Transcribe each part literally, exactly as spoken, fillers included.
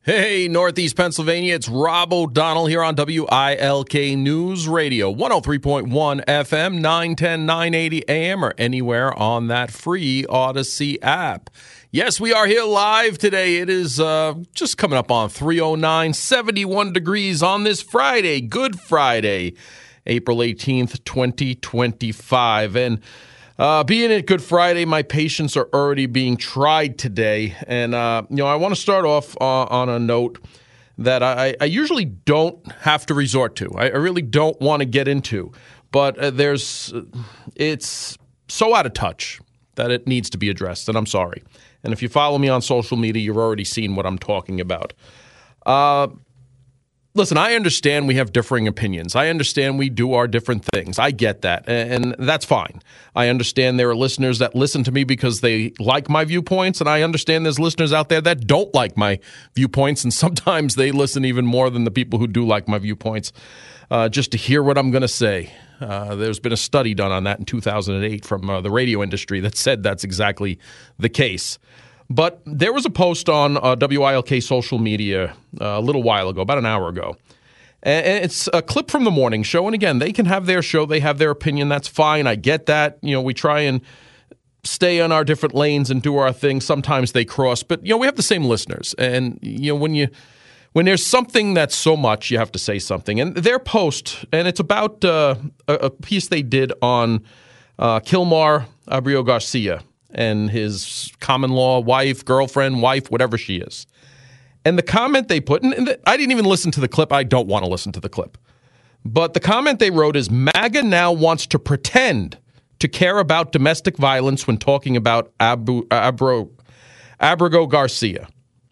Hey, Northeast Pennsylvania, it's Rob O'Donnell here on W I L K News Radio, one oh three point one F M, nine ten, nine eighty A M, or anywhere on that free Odyssey app. Yes, we are here live today. It is uh, just coming up on three oh nine, seventy-one degrees on this Friday, Good Friday, April eighteenth, twenty twenty-five. And Uh, being it Good Friday, my patients are already being tried today. And, uh, you know, I want to start off uh, on a note that I, I usually don't have to resort to. I, I really don't want to get into. But uh, there's, it's so out of touch that it needs to be addressed, and I'm sorry. And if you follow me on social media, you've already seen what I'm talking about. Uh, Listen, I understand we have differing opinions. I understand we do our different things. I get that, and that's fine. I understand there are listeners that listen to me because they like my viewpoints, and I understand there's listeners out there that don't like my viewpoints, and sometimes they listen even more than the people who do like my viewpoints uh, just to hear what I'm going to say. Uh, there's been a study done on that in two thousand eight from uh, the radio industry that said that's exactly the case. But there was a post on uh, W I L K social media uh, a little while ago, about an hour ago. And it's a clip from the morning show. And again, they can have their show. They have their opinion. That's fine. I get that. You know, we try and stay on our different lanes and do our thing. Sometimes they cross. But, you know, we have the same listeners. And, you know, when you when there's something that's so much, you have to say something. And their post, and it's about uh, a, a piece they did on uh, Kilmar Abreu Garcia and his common law wife, girlfriend, wife, whatever she is. And the comment they put, and I didn't even listen to the clip. I don't want to listen to the clip. But the comment they wrote is, MAGA now wants to pretend to care about domestic violence when talking about Abu, Abreu, Abreu Garcia.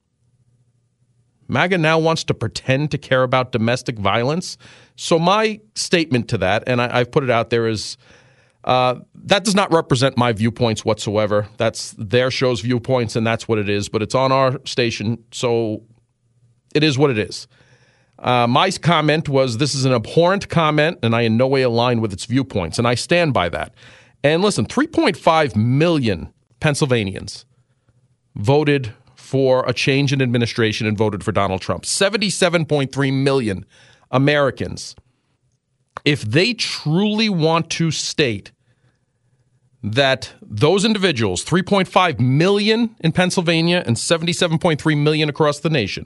MAGA now wants to pretend to care about domestic violence. So my statement to that, and I, I've put it out there, is Uh, that does not represent my viewpoints whatsoever. That's their show's viewpoints, and that's what it is. But it's on our station, so it is what it is. Uh, my comment was, this is an abhorrent comment, and I in no way align with its viewpoints, and I stand by that. And listen, three point five million Pennsylvanians voted for a change in administration and voted for Donald Trump. seventy-seven point three million Americans. If they truly want to state that those individuals, three point five million in Pennsylvania and seventy-seven point three million across the nation,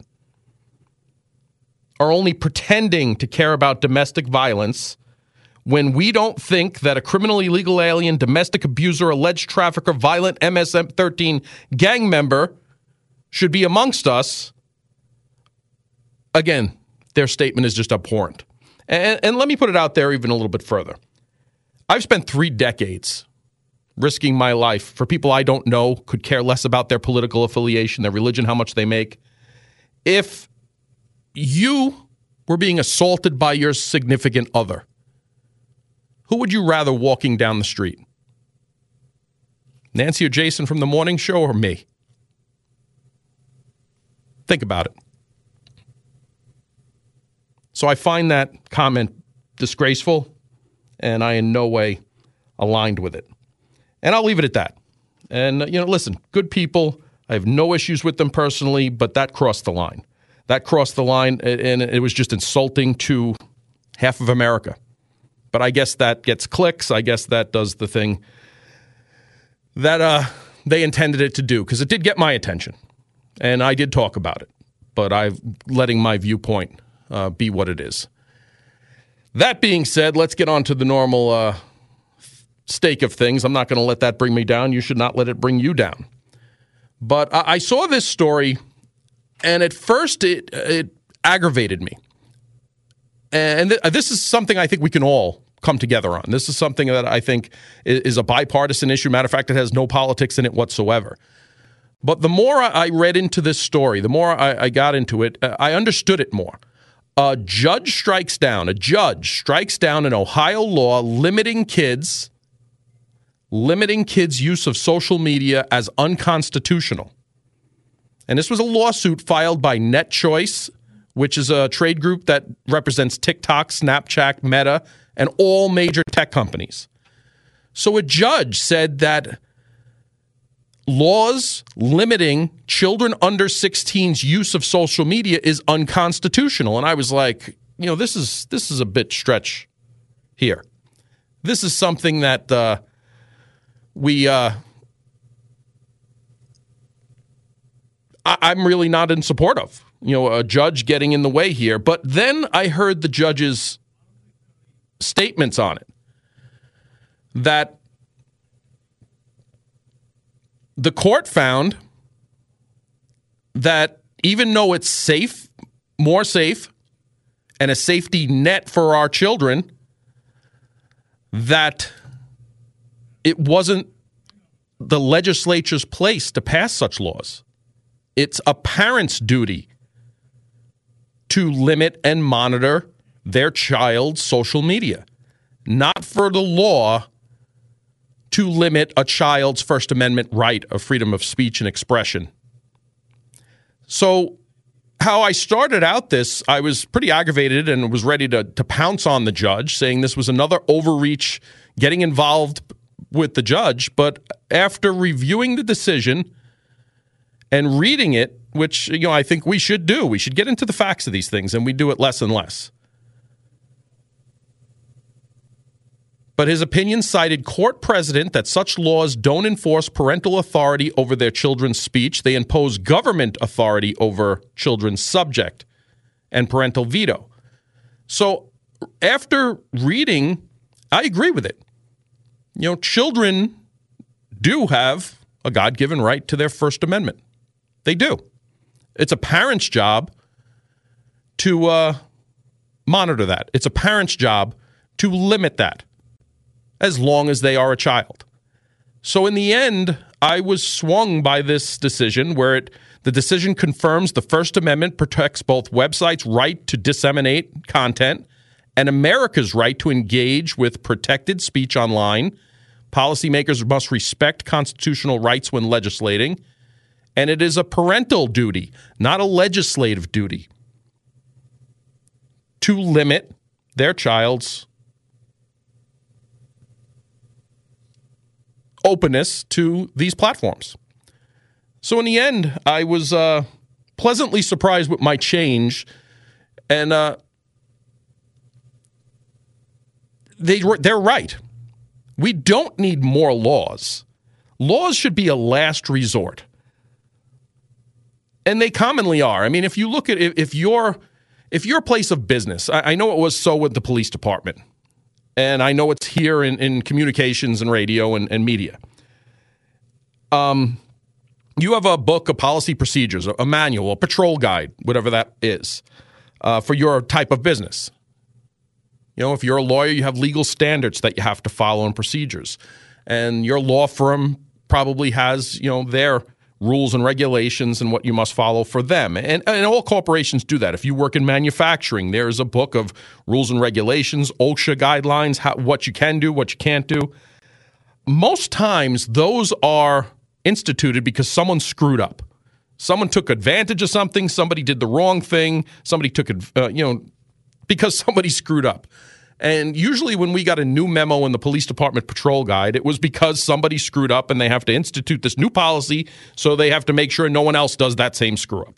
are only pretending to care about domestic violence when we don't think that a criminal illegal alien, domestic abuser, alleged trafficker, violent M S M thirteen gang member should be amongst us, again, their statement is just abhorrent. And, and let me put it out there even a little bit further. I've spent three decades risking my life for people I don't know, could care less about their political affiliation, their religion, how much they make. If you were being assaulted by your significant other, who would you rather walking down the street? Nancy or Jason from the morning show, or me? Think about it. So I find that comment disgraceful, and I in no way aligned with it. And I'll leave it at that. And, you know, listen, good people, I have no issues with them personally, but that crossed the line. That crossed the line, and it was just insulting to half of America. But I guess that gets clicks. I guess that does the thing that uh, they intended it to do, because it did get my attention, and I did talk about it. But I'm letting my viewpoint Uh, be what it is. That being said, let's get on to the normal uh, stake of things. I'm not going to let that bring me down. You should not let it bring you down. But I, I saw this story, and at first it, it aggravated me. And th- this is something I think we can all come together on. This is something that I think is, is a bipartisan issue. Matter of fact, it has no politics in it whatsoever. But the more I read into this story, the more I, I got into it, I understood it more. A judge strikes down, a judge strikes down an Ohio law limiting kids, limiting kids' use of social media as unconstitutional. And this was a lawsuit filed by NetChoice, which is a trade group that represents TikTok, Snapchat, Meta, and all major tech companies. So a judge said that laws limiting children under sixteen's use of social media is unconstitutional. And I was like, you know, this is this is a bit stretch here. This is something that uh, we, uh, I, I'm really not in support of. You know, a judge getting in the way here. But then I heard the judge's statements on it, that the court found that even though it's safe, more safe, and a safety net for our children, that it wasn't the legislature's place to pass such laws. It's a parent's duty to limit and monitor their child's social media, not for the law to limit a child's First Amendment right of freedom of speech and expression. So how I started out this, I was pretty aggravated and was ready to, to pounce on the judge, saying this was another overreach, getting involved with the judge. But after reviewing the decision and reading it, which, you know, I think we should do, we should get into the facts of these things, and we do it less and less. But his opinion cited court precedent that such laws don't enforce parental authority over their children's speech. They impose government authority over children's subject and parental veto. So after reading, I agree with it. You know, children do have a God-given right to their First Amendment. They do. It's a parent's job to uh, monitor that. It's a parent's job to limit that, as long as they are a child. So in the end, I was swung by this decision where it, the decision confirms the First Amendment protects both websites' right to disseminate content and America's right to engage with protected speech online. Policymakers must respect constitutional rights when legislating, and it is a parental duty, not a legislative duty, to limit their child's openness to these platforms. So in the end, I was uh, pleasantly surprised with my change, and uh, they they're right. We don't need more laws. Laws should be a last resort, and they commonly are. I mean, if you look at if you're if you're a place of business, I, I know it was so with the police department. And I know it's here in, in communications and radio and, and media. Um, you have a book of policy procedures, a, a manual, a patrol guide, whatever that is, uh, for your type of business. You know, if you're a lawyer, you have legal standards that you have to follow and procedures. And your law firm probably has, you know, their rules and regulations and what you must follow for them. And, and all corporations do that. If you work in manufacturing, there's a book of rules and regulations, OSHA guidelines, how, what you can do, what you can't do. Most times, those are instituted because someone screwed up. Someone took advantage of something. Somebody did the wrong thing. Somebody took it, uh, you know, because somebody screwed up. And usually when we got a new memo in the police department patrol guide, it was because somebody screwed up and they have to institute this new policy, so they have to make sure no one else does that same screw up.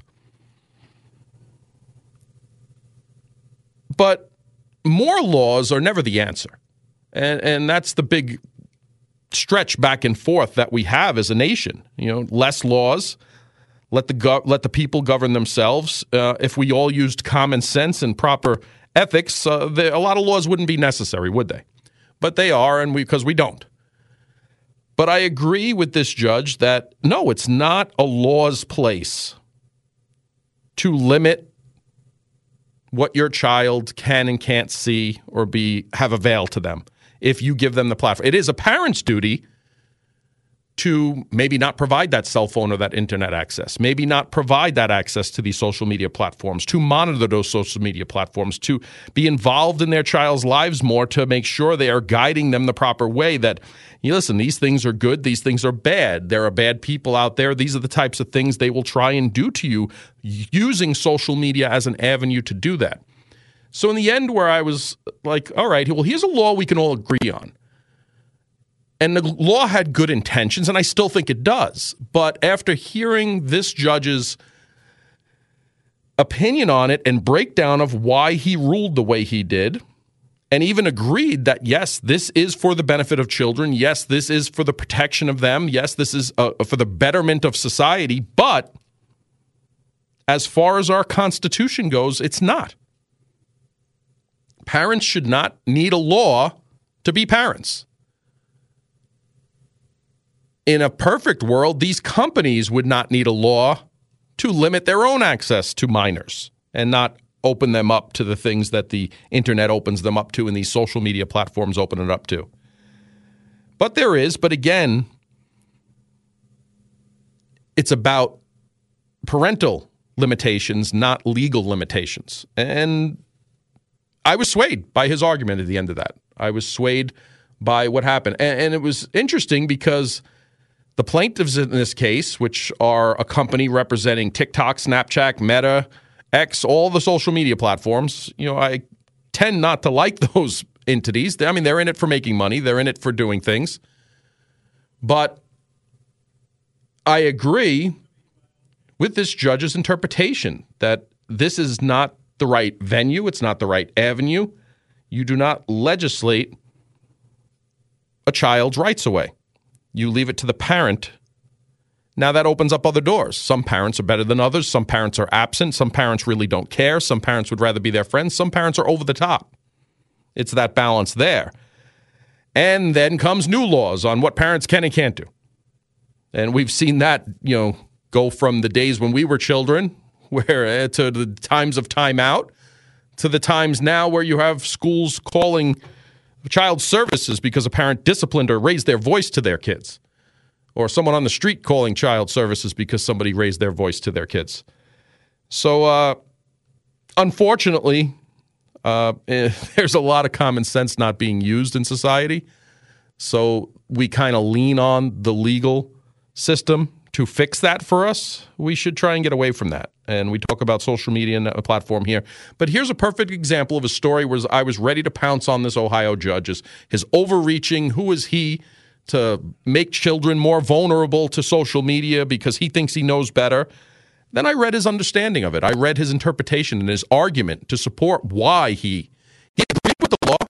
But more laws are never the answer. And, and that's the big stretch back and forth that we have as a nation. You know, less laws, let the go- let the people govern themselves. Uh, if we all used common sense and proper ethics, uh, the, a lot of laws wouldn't be necessary, would they? But they are, and we because we don't. But I agree with this judge that, no, it's not a law's place to limit what your child can and can't see or be have avail to them if you give them the platform. It is a parent's duty to maybe not provide that cell phone or that internet access, maybe not provide that access to these social media platforms, to monitor those social media platforms, to be involved in their child's lives more, to make sure they are guiding them the proper way, that, you listen, these things are good, these things are bad. There are bad people out there. These are the types of things they will try and do to you, using social media as an avenue to do that. So in the end, where I was like, all right, well, here's a law we can all agree on. And the law had good intentions, and I still think it does. But after hearing this judge's opinion on it and breakdown of why he ruled the way he did, and even agreed that, yes, this is for the benefit of children. Yes, this is for the protection of them. Yes, this is uh, for the betterment of society. But as far as our Constitution goes, it's not. Parents should not need a law to be parents. In a perfect world, these companies would not need a law to limit their own access to minors and not open them up to the things that the internet opens them up to and these social media platforms open it up to. But there is, but again, it's about parental limitations, not legal limitations. And I was swayed by his argument at the end of that. I was swayed by what happened. And, and it was interesting because the plaintiffs in this case, which are a company representing TikTok, Snapchat, Meta, X, all the social media platforms, you know, I tend not to like those entities. I mean, they're in it for making money. They're in it for doing things. But I agree with this judge's interpretation that this is not the right venue. It's not the right avenue. You do not legislate a child's rights away. You leave it to the parent. Now that opens up other doors. Some parents are better than others. Some parents are absent. Some parents really don't care. Some parents would rather be their friends. Some parents are over the top. It's that balance there. And then comes new laws on what parents can and can't do. And we've seen that, you know, go from the days when we were children, where uh, to the times of timeout, to the times now where you have schools calling child services because a parent disciplined or raised their voice to their kids, or someone on the street calling child services because somebody raised their voice to their kids. So, uh, unfortunately, uh, eh, there's a lot of common sense not being used in society. So we kind of lean on the legal system to fix that for us. We should try and get away from that. And we talk about social media and a platform here. But here's a perfect example of a story where I was ready to pounce on this Ohio judge. His, his overreaching, who is he to make children more vulnerable to social media because he thinks he knows better? Then I read his understanding of it. I read his interpretation and his argument to support why he, he agreed with the law.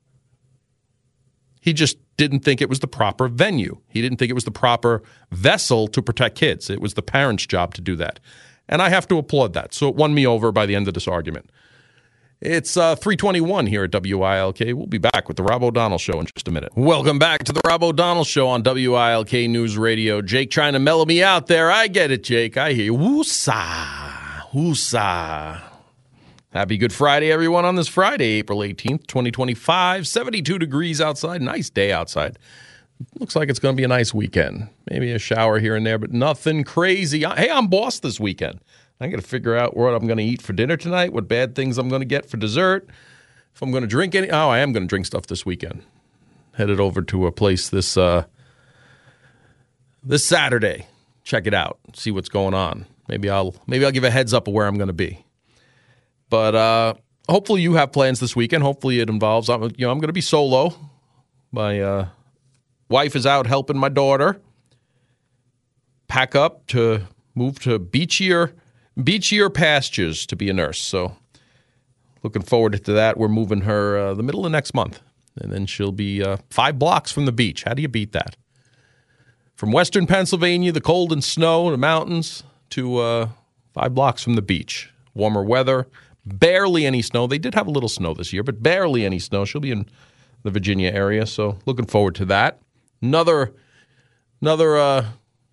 He just didn't think it was the proper venue. He didn't think it was the proper vessel to protect kids. It was the parents' job to do that. And I have to applaud that. So it won me over by the end of this argument. It's uh, three twenty-one here at W I L K. We'll be back with the Rob O'Donnell Show in just a minute. Welcome back to the Rob O'Donnell Show on W I L K News Radio. Jake trying to mellow me out there. I get it, Jake. I hear you. Woo-sa. Woo-sa. Happy Good Friday, everyone, on this Friday, April eighteenth, twenty twenty-five. seventy-two degrees outside. Nice day outside. Looks like it's going to be a nice weekend. Maybe a shower here and there, but nothing crazy. Hey, I'm boss this weekend. I got to figure out what I'm going to eat for dinner tonight, what bad things I'm going to get for dessert, if I'm going to drink any. Oh, I am going to drink stuff this weekend. Headed over to a place this uh, this Saturday. Check it out. See what's going on. Maybe I'll maybe I'll give a heads up of where I'm going to be. But uh, hopefully you have plans this weekend. Hopefully it involves, you know, I'm going to be solo. My uh, wife is out helping my daughter pack up to move to beachier, beachier pastures to be a nurse. So looking forward to that. We're moving her uh, the middle of next month. And then she'll be uh, five blocks from the beach. How do you beat that? From western Pennsylvania, the cold and snow, the mountains, to uh, five blocks from the beach. Warmer weather. Barely any snow. They did have a little snow this year, but barely any snow. She'll be in the Virginia area, so looking forward to that. Another, another uh,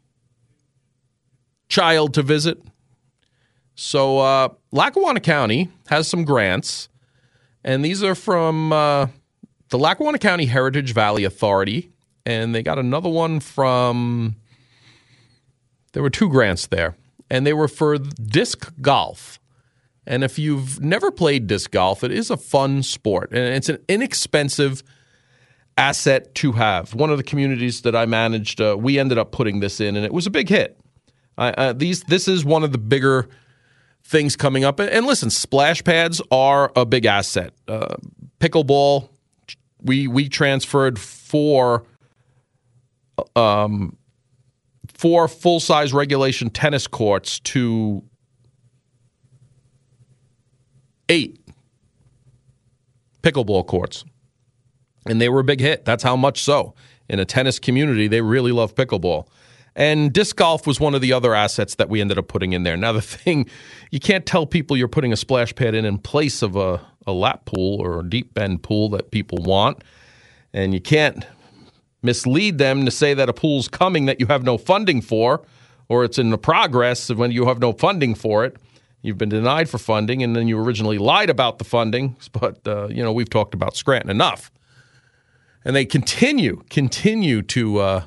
child to visit. So uh, Lackawanna County has some grants, and these are from uh, the Lackawanna County Heritage Valley Authority, and they got another one from, there were two grants there, and they were for disc golf. And if you've never played disc golf, it is a fun sport, and it's an inexpensive asset to have. One of the communities that I managed, uh, we ended up putting this in, and it was a big hit. Uh, uh, these, this is one of the bigger things coming up. And listen, splash pads are a big asset. Uh, pickleball, we we transferred four um, four full-size regulation tennis courts to eight pickleball courts. And they were a big hit. That's how much so. In a tennis community, they really love pickleball. And disc golf was one of the other assets that we ended up putting in there. Now, the thing, you can't tell people you're putting a splash pad in in place of a, a lap pool or a deep end pool that people want. And you can't mislead them to say that a pool's coming that you have no funding for, or it's in the progress when you have no funding for it. You've been denied for funding, and then you originally lied about the funding. But, uh, you know, we've talked about Scranton enough. And they continue, continue to uh,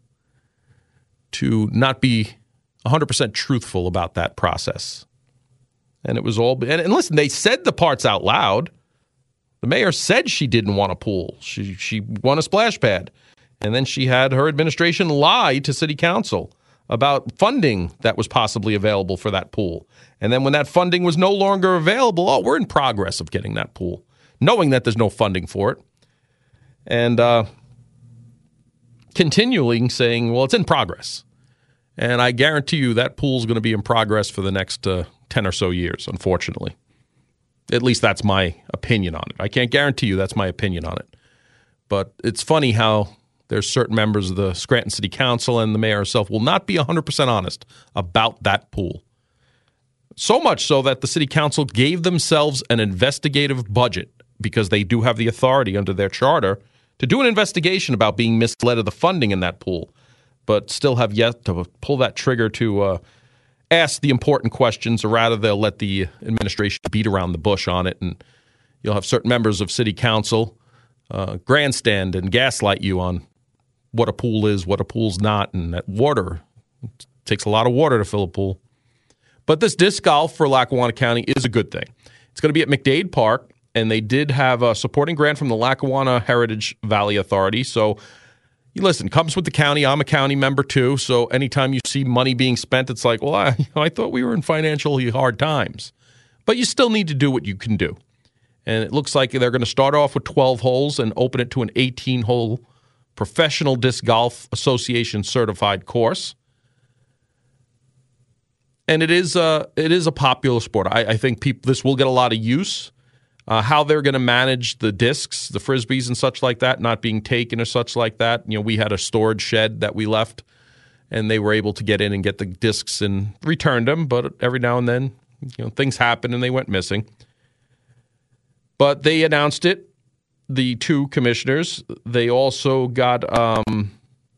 to not be one hundred percent truthful about that process. And it was all, and, and listen, they said the parts out loud. The mayor said she didn't want a pool. She she wanted a splash pad. And then she had her administration lie to city council about funding that was possibly available for that pool. And then when that funding was no longer available, oh, we're in progress of getting that pool, knowing that there's no funding for it. And uh, continuing saying, well, it's in progress. And I guarantee you that pool's going to be in progress for the next uh, ten or so years, unfortunately. At least that's my opinion on it. I can't guarantee you that's my opinion on it. But it's funny how there's certain members of the Scranton City Council and the mayor herself will not be one hundred percent honest about that pool. So much so that the city council gave themselves an investigative budget because they do have the authority under their charter to do an investigation about being misled of the funding in that pool, but still have yet to pull that trigger to uh, ask the important questions, or rather they'll let the administration beat around the bush on it, and you'll have certain members of city council uh, grandstand and gaslight you on what a pool is, what a pool's not, and that water. It takes a lot of water to fill a pool. But this disc golf for Lackawanna County is a good thing. It's going to be at McDade Park, and they did have a supporting grant from the Lackawanna Heritage Valley Authority. So, you listen, comes with the county. I'm a county member too. So anytime you see money being spent, it's like, well, I, you know, I thought we were in financially hard times. But you still need to do what you can do. And it looks like they're going to start off with twelve holes and open it to an eighteen-hole Professional Disc Golf Association certified course. And it is a, it is a popular sport. I, I think people this will get a lot of use. Uh, how they're going to manage the discs, the Frisbees and such like that, not being taken or such like that. You know, we had a storage shed that we left, and they were able to get in and get the discs and returned them. But every now and then, you know, things happen and they went missing. But they announced it, the two commissioners. They also got um,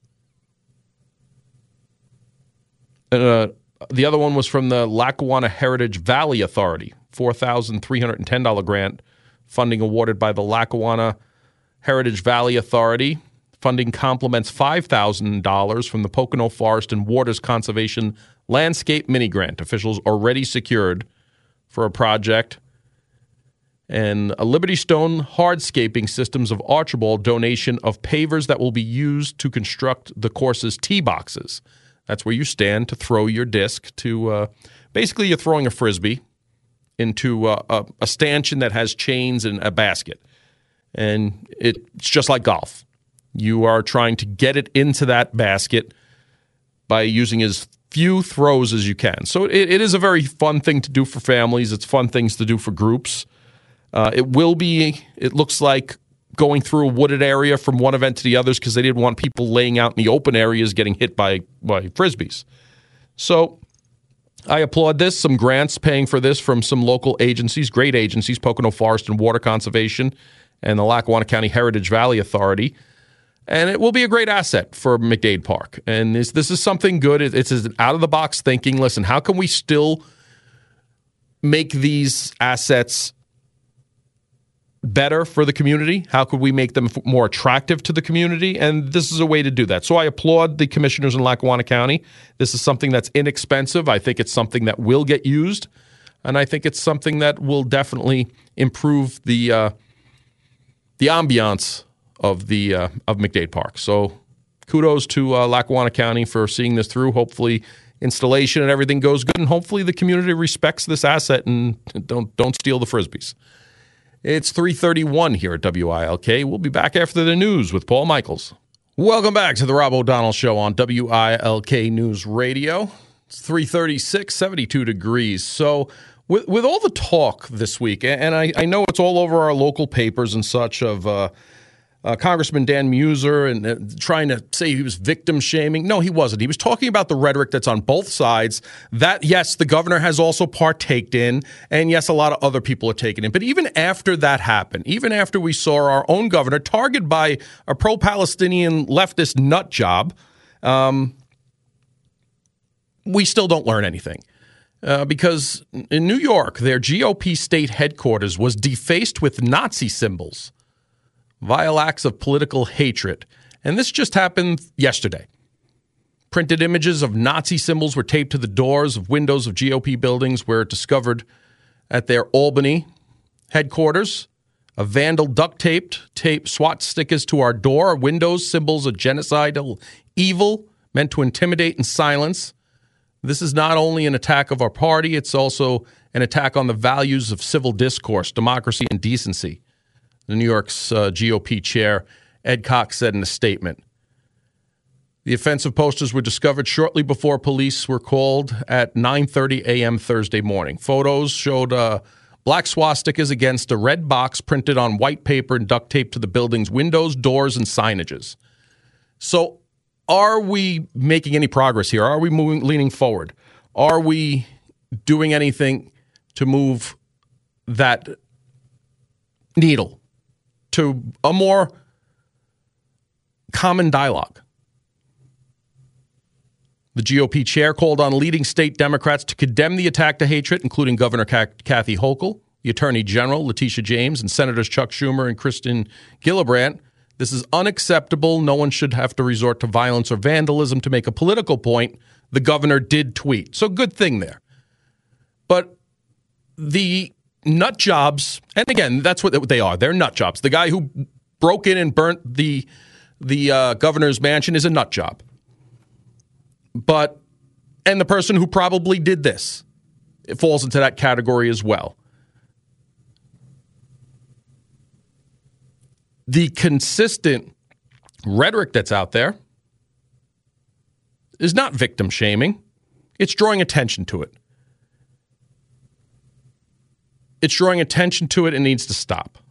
uh, the other one was from the Lackawanna Heritage Valley Authority. four thousand three hundred ten dollars grant, funding awarded by the Lackawanna Heritage Valley Authority. Funding complements five thousand dollars from the Pocono Forest and Waters Conservation Landscape Mini Grant. Officials already secured for a project. And a Liberty Stone hardscaping systems of Archibald donation of pavers that will be used to construct the course's tee boxes. That's where you stand to throw your disc to, uh, basically you're throwing a Frisbee into uh, a, a stanchion that has chains and a basket. And it's just like golf. You are trying to get it into that basket by using as few throws as you can. So it, it is a very fun thing to do for families. It's fun things to do for groups. Uh, it will be, it looks like, going through a wooded area from one event to the others because they didn't want people laying out in the open areas getting hit by, by Frisbees. So I applaud this. Some grants paying for this from some local agencies, great agencies, Pocono Forest and Water Conservation and the Lackawanna County Heritage Valley Authority. And it will be a great asset for McDade Park. And this, this is something good. It, it's an out-of-the-box thinking. Listen, how can we still make these assets better for the community? How could we make them more attractive to the community? And this is a way to do that. So I applaud the commissioners in Lackawanna County. This is something that's inexpensive. I think it's something that will get used. And I think it's something that will definitely improve the uh, the ambiance of the uh, of McDade Park. So kudos to uh, Lackawanna County for seeing this through. Hopefully installation and everything goes good, and hopefully the community respects this asset and don't don't steal the Frisbees. It's three thirty-one here at W I L K. We'll be back after the news with Paul Michaels. Welcome back to the Rob O'Donnell Show on W I L K News Radio. It's three thirty-six, seventy-two degrees. So with with all the talk this week, and I, I know it's all over our local papers and such of uh, uh, Congressman Dan Mueser and uh, trying to say he was victim shaming. No, he wasn't. He was talking about the rhetoric that's on both sides that, yes, the governor has also partaked in, and yes, a lot of other people are taking in. But even after that happened, even after we saw our own governor targeted by a pro-Palestinian leftist nut job, um, we still don't learn anything. Uh, because in New York, their G O P state headquarters was defaced with Nazi symbols, vile acts of political hatred. And this just happened yesterday. Printed images of Nazi symbols were taped to the doors of windows of G O P buildings where discovered at their Albany headquarters. A vandal duct taped tape SWAT stickers to our door, windows, symbols of genocidal evil meant to intimidate and silence. This is not only an attack of our party, it's also an attack on the values of civil discourse, democracy, and decency. The New York's uh, G O P chair, Ed Cox, said in a statement. The offensive posters were discovered shortly before police were called at nine thirty a.m. Thursday morning. Photos showed uh, black swastikas against a red box printed on white paper and duct taped to the building's windows, doors, and signages. So, are we making any progress here? Are we moving, leaning forward? Are we doing anything to move that needle to a more common dialogue? The G O P chair called on leading state Democrats to condemn the attack to hatred, including Governor Kathy Hochul, the Attorney General, Letitia James, and Senators Chuck Schumer and Kristen Gillibrand. This is unacceptable. No one should have to resort to violence or vandalism to make a political point. The governor did tweet. So good thing there. But the nut jobs, and again, that's what they are. They're nut jobs. The guy who broke in and burnt the, the uh, governor's mansion is a nut job. But, and the person who probably did this, it falls into that category as well. The consistent rhetoric that's out there is not victim shaming. It's drawing attention to it. It's drawing attention to it and needs to stop.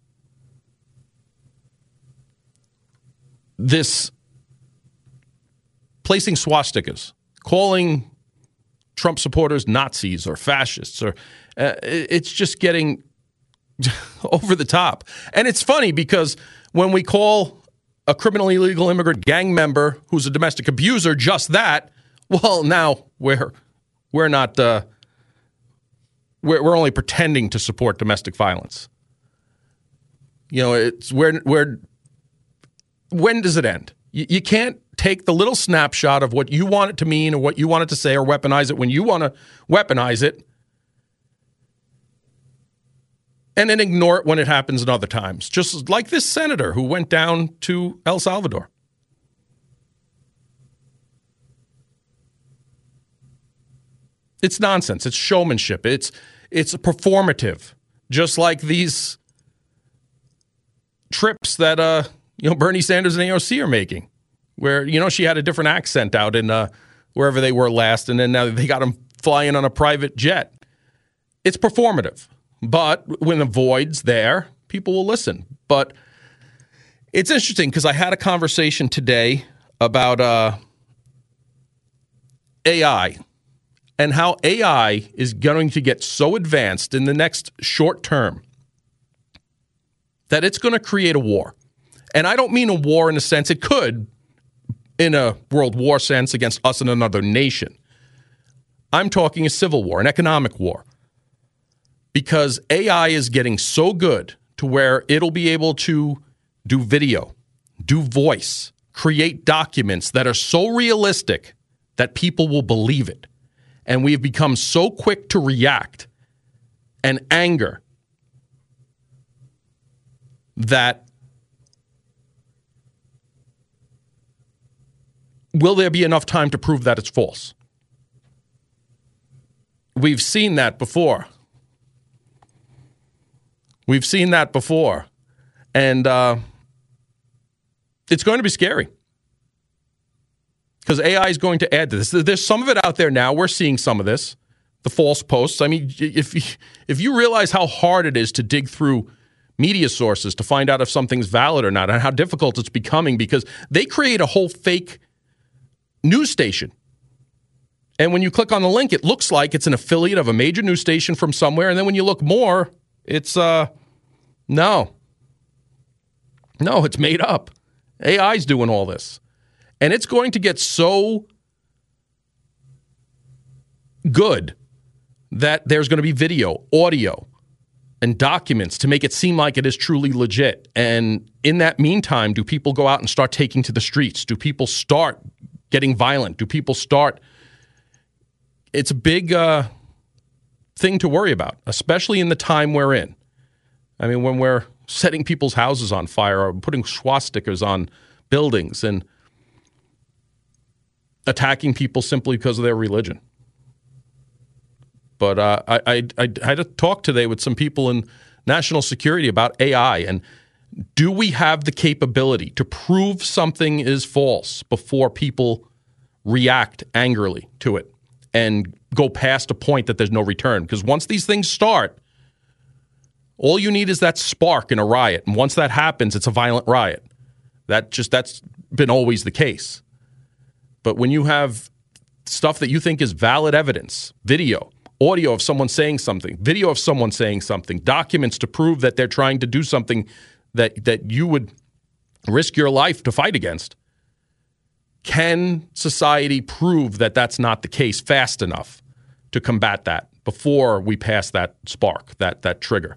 This placing swastikas, calling Trump supporters Nazis or fascists, or uh, it's just getting over the top. And it's funny because when we call a criminally illegal immigrant gang member who's a domestic abuser just that, well, now we're we're not uh, we're we're only pretending to support domestic violence. You know, it's where where when does it end? You, you can't take the little snapshot of what you want it to mean or what you want it to say or weaponize it when you want to weaponize it, and then ignore it when it happens in other times. Just like this senator who went down to El Salvador. It's nonsense. It's showmanship. It's it's performative. Just like these trips that uh, you know Bernie Sanders and A O C are making, where you know she had a different accent out in uh, wherever they were last, and then now they got them flying on a private jet. It's performative. But when the void's there, people will listen. But it's interesting because I had a conversation today about uh, A I and how A I is going to get so advanced in the next short term that it's going to create a war. And I don't mean a war in a sense. It could, in a world war sense, against us and another nation. I'm talking a civil war, an economic war. Because A I is getting so good to where it'll be able to do video, do voice, create documents that are so realistic that people will believe it. And we've become so quick to react and anger that will there be enough time to prove that it's false? We've seen that before. We've seen that before. And uh, it's going to be scary. because A I is going to add to this. There's some of it out there now. We're seeing some of this, the false posts. I mean, if if you realize how hard it is to dig through media sources to find out if something's valid or not, and how difficult it's becoming, because they create a whole fake news station. And when you click on the link, it looks like it's an affiliate of a major news station from somewhere. And then when you look more, it's, uh, no. No, it's made up. A I's doing all this. And it's going to get so good that there's going to be video, audio, and documents to make it seem like it is truly legit. And in that meantime, do people go out and start taking to the streets? Do people start getting violent? Do people start... It's a big uh, thing to worry about, especially in the time we're in. I mean, when we're setting people's houses on fire or putting swastikas on buildings and attacking people simply because of their religion. But uh, I, I, I had a talk today with some people in national security about A I, and do we have the capability to prove something is false before people react angrily to it and go past a point that there's no return? Because once these things start, all you need is that spark in a riot. And once that happens, it's a violent riot. That just, that's been always the case. But when you have stuff that you think is valid evidence, video, audio of someone saying something, video of someone saying something, documents to prove that they're trying to do something that, that you would risk your life to fight against, can society prove that that's not the case fast enough to combat that before we pass that spark, that that trigger?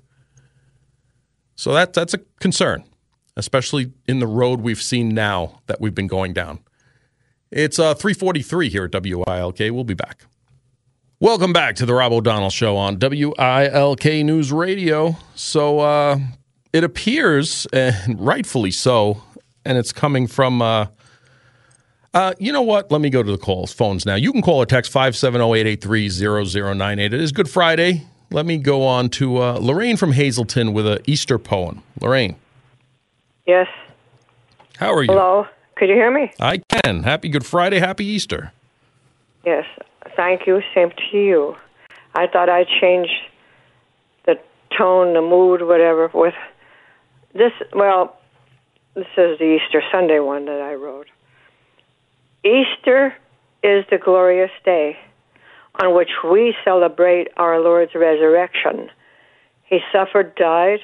So that that's a concern, especially in the road we've seen now that we've been going down. It's uh, three forty-three here at W I L K. We'll be back. Welcome back to the Rob O'Donnell Show on W I L K News Radio. So uh, it appears, and rightfully so, and it's coming from... Uh, Uh, you know what? Let me go to the calls, phones now. You can call or text five seven zero, eight eight three, zero zero nine eight. It is Good Friday. Let me go on to uh, Lorraine from Hazleton with an Easter poem. Lorraine. Yes. How are you? Hello. Could you hear me? I can. Happy Good Friday. Happy Easter. Yes. Thank you. Same to you. I thought I'd change the tone, the mood, whatever, with this. Well, this is the Easter Sunday one that I wrote. Easter is the glorious day on which we celebrate our Lord's resurrection. He suffered, died,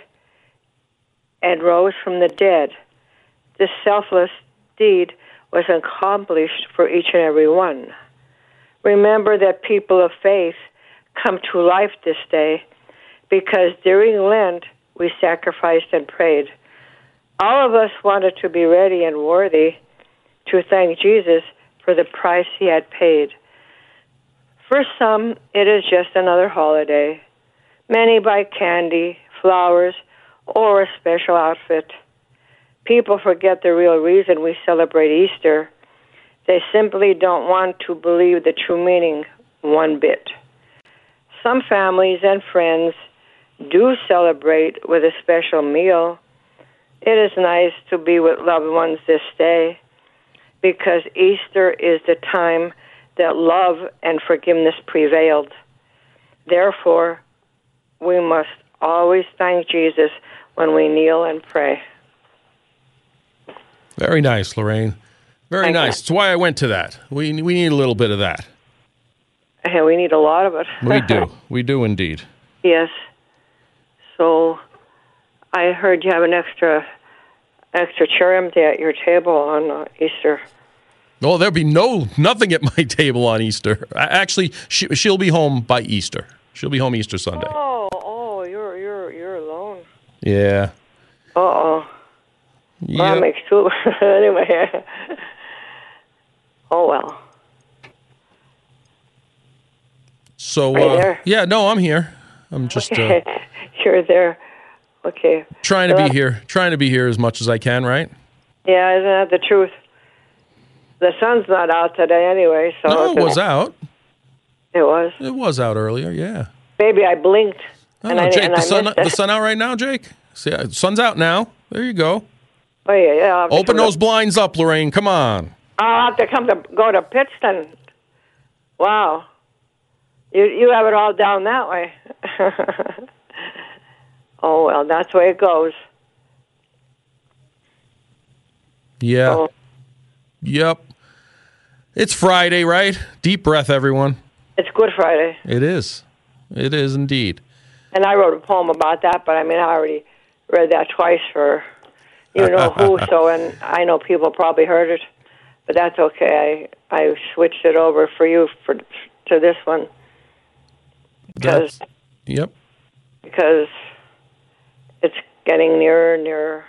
and rose from the dead. This selfless deed was accomplished for each and every one. Remember that people of faith come to life this day because during Lent we sacrificed and prayed. All of us wanted to be ready and worthy to thank Jesus for the price he had paid. For some, it is just another holiday. Many buy candy, flowers, or a special outfit. People forget the real reason we celebrate Easter. They simply don't want to believe the true meaning one bit. Some families and friends do celebrate with a special meal. It is nice to be with loved ones this day because Easter is the time that love and forgiveness prevailed. Therefore, we must always thank Jesus when we kneel and pray. Very nice, Lorraine. Very Thank nice. you. That's why I went to that. We we need a little bit of that. And we need a lot of it. We do. We do indeed. Yes. So I heard you have an extra extra chair empty at your table on uh, Easter. Oh, there'll be no nothing at my table on Easter. Actually, she, she'll be home by Easter. She'll be home Easter Sunday. Oh, oh, you're you're you're alone. Yeah. Uh oh. Yep. Well, that makes two. Anyway. Oh well. So, Are you uh, there? yeah, no, I'm here. I'm just uh, You're there. Okay. trying to Well, be here, trying to be here as much as I can, right? Yeah, isn't that the truth? The sun's not out today anyway, so No, it's it was out. It was. It was out earlier, yeah. Maybe I blinked. I and don't know, I, Jake, and the I sun, missed the it. sun out right now, Jake? See, uh, sun's out now. There you go. Oh yeah, yeah. I'll Open come those up. blinds up, Lorraine. Come on. I'll have to come to go to Pittston. Wow. You you have it all down that way. Oh, well, that's the way it goes. Yeah. So, yep. It's Friday, right? Deep breath, everyone. it's Good Friday. It is. It is indeed. And I wrote a poem about that, but I mean, I already read that twice for you know who, so, and I know people probably heard it, but that's okay. I, I switched it over for you for to this one. Because, That's, yep. because it's getting nearer and nearer.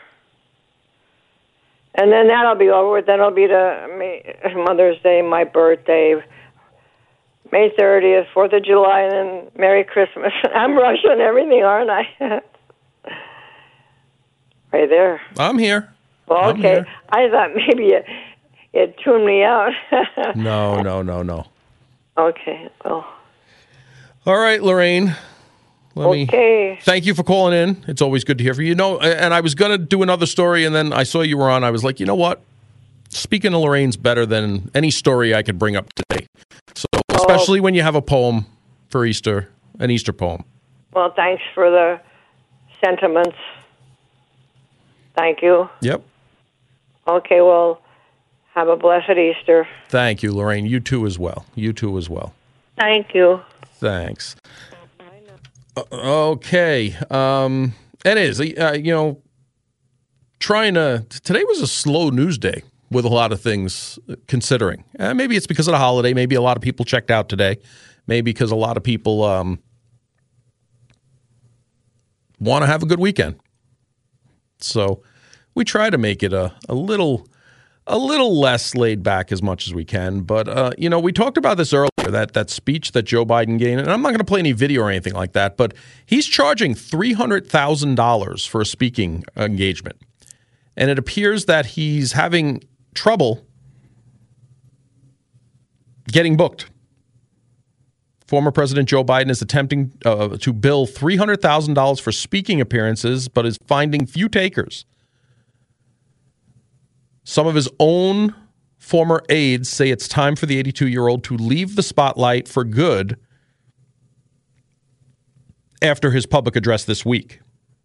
And then that'll be over with. Then it'll be the Mother's Day, my birthday, May thirtieth, fourth of July, and then Merry Christmas. I'm rushing everything, aren't I? Right there. I'm here. Well, I'm okay. here. I thought maybe you, you tuned me out. No, no, no, no. Okay, well. All right, Lorraine. Let Okay. me thank you for calling in. It's always good to hear from you. You know, and I was going to do another story, and then I saw you were on. I was like, you know what? Speaking of Lorraine's better than any story I could bring up today. So, especially when you have a poem for Easter, an Easter poem. Well, thanks for the sentiments. Thank you. Yep. Okay, well, have a blessed Easter. Thank you, Lorraine. You too as well. You too as well. Thank you. Thanks. Uh, okay. Um, it is. Uh, you know, trying to. Today was a slow news day with a lot of things considering. Uh, maybe it's because of the holiday. Maybe a lot of people checked out today. Maybe because a lot of people um, want to have a good weekend. So we try to make it a, a little a little less laid back as much as we can. But, uh, you know, we talked about this earlier, that, that speech that Joe Biden gave. And I'm not going to play any video or anything like that, but he's charging three hundred thousand dollars for a speaking engagement. And it appears that he's having trouble getting booked. Former President Joe Biden is attempting uh, to bill three hundred thousand dollars for speaking appearances, but is finding few takers. Some of his own former aides say it's time for the eighty-two-year-old to leave the spotlight for good after his public address this week.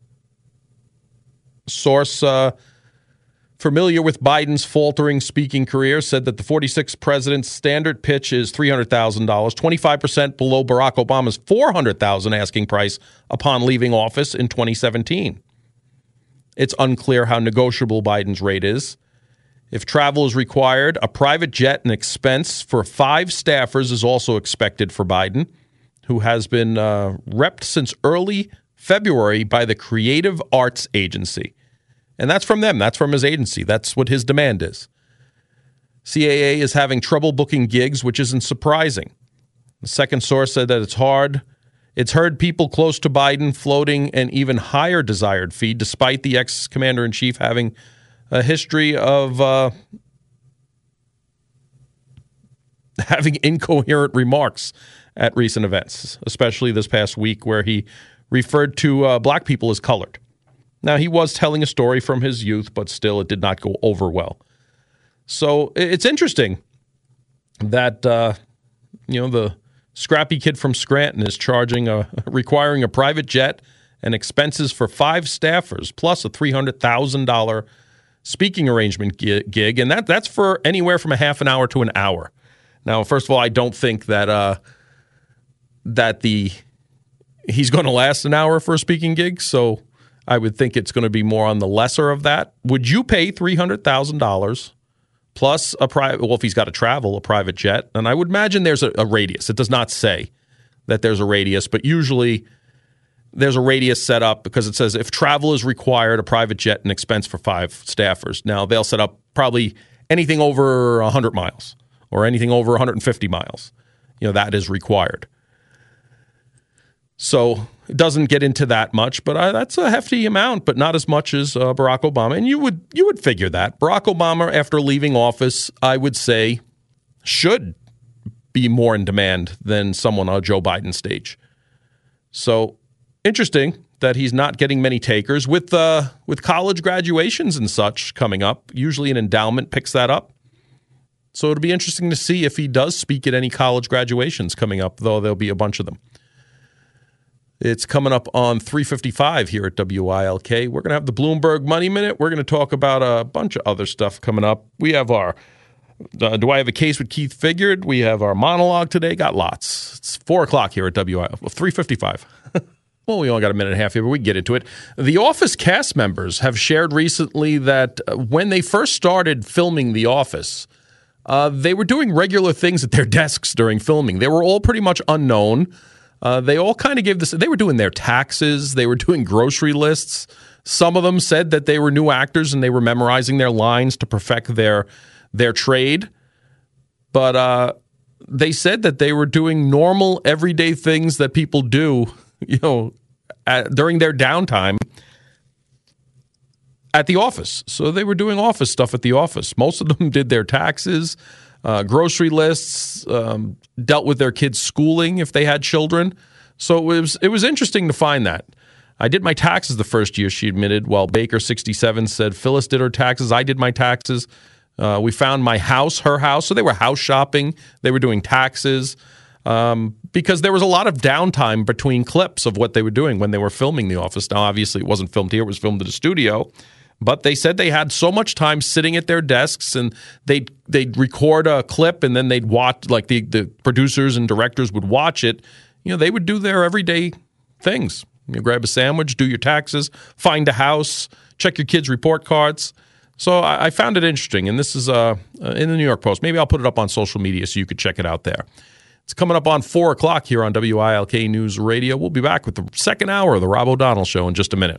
Source uh, familiar with Biden's faltering speaking career said that the forty-sixth president's standard pitch is three hundred thousand dollars, twenty-five percent below Barack Obama's four hundred thousand dollars asking price upon leaving office in twenty seventeen. It's unclear how negotiable Biden's rate is. If travel is required, a private jet and expense for five staffers is also expected for Biden, who has been uh, repped since early February by the Creative Arts Agency. And that's from them. That's from his agency. That's what his demand is. C A A is having trouble booking gigs, which isn't surprising. The second source said that it's hard. It's heard people close to Biden floating an even higher desired fee, despite the ex-commander-in-chief having a history of uh, having incoherent remarks at recent events, especially this past week where he referred to uh, black people as colored. Now, he was telling a story from his youth, but still it did not go over well. So it's interesting that, uh, you know, the scrappy kid from Scranton is charging a, requiring a private jet and expenses for five staffers, plus a three hundred thousand dollars speaking arrangement gig, and that that's for anywhere from a half an hour to an hour. Now, first of all, I don't think that uh, that the he's going to last an hour for a speaking gig, so I would think it's going to be more on the lesser of that. Would you pay three hundred thousand dollars plus a private? Well, if he's got to travel, a private jet, and I would imagine there's a, a radius. It does not say that there's a radius, but usually there's a radius set up because it says if travel is required, a private jet and expense for five staffers. Now, they'll set up probably anything over one hundred miles or anything over one hundred fifty miles. You know, that is required. So it doesn't get into that much, but uh, that's a hefty amount, but not as much as uh, Barack Obama. And you would you would figure that. Barack Obama, after leaving office, I would say, should be more in demand than someone on Joe Biden's stage. So interesting that he's not getting many takers. With uh, with college graduations and such coming up, usually an endowment picks that up. So it'll be interesting to see if he does speak at any college graduations coming up, though there'll be a bunch of them. It's coming up on three fifty-five here at W I L K. We're going to have the Bloomberg Money Minute. We're going to talk about a bunch of other stuff coming up. We have our uh, Do I Have a Case with Keith Figured? We have our monologue today. Got lots. It's four o'clock here at W I L K. Well, three fifty-five. Well, we only got a minute and a half here, but we can get into it. The Office cast members have shared recently that when they first started filming The Office, uh, they were doing regular things at their desks during filming. They were all pretty much unknown. Uh, they all kind of gave this. They were doing their taxes. They were doing grocery lists. Some of them said that they were new actors and they were memorizing their lines to perfect their their trade. But uh, they said that they were doing normal, everyday things that people do, you know, at, during their downtime at the office. So they were doing office stuff at the office. Most of them did their taxes. Uh, grocery lists, um, dealt with their kids' schooling if they had children. So it was it was interesting to find that. I did my taxes the first year, she admitted, while Baker, sixty-seven, said Phyllis did her taxes. I did my taxes. Uh, we found my house, her house. So they were house shopping. They were doing taxes um, because there was a lot of downtime between clips of what they were doing when they were filming The Office. Now, obviously, it wasn't filmed here. It was filmed at a studio. But they said they had so much time sitting at their desks, and they'd, they'd record a clip, and then they'd watch, like the, the producers and directors would watch it. You know, they would do their everyday things. You grab a sandwich, do your taxes, find a house, check your kids' report cards. So I, I found it interesting, and this is uh, in the New York Post. Maybe I'll put it up on social media so you could check it out there. It's coming up on four o'clock here on W I L K News Radio. We'll be back with the second hour of the Rob O'Donnell Show in just a minute.